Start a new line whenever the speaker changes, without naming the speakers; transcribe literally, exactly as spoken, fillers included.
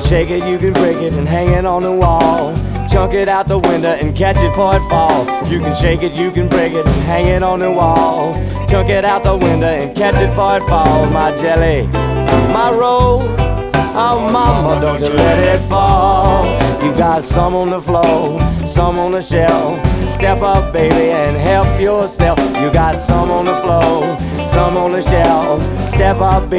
shake it, you can break it and hang it on the wall. Chunk it out the window and catch it for it fall. You can shake it, you can break it and hang it on the wall. Chunk it out the window and catch it for it fall. My jelly, my roll, oh mama, don't you let it fall. You got some on the floor, some on the shelf. Step up, baby, and help yourself. You got some on the floor, some on the shelf. Step up, baby.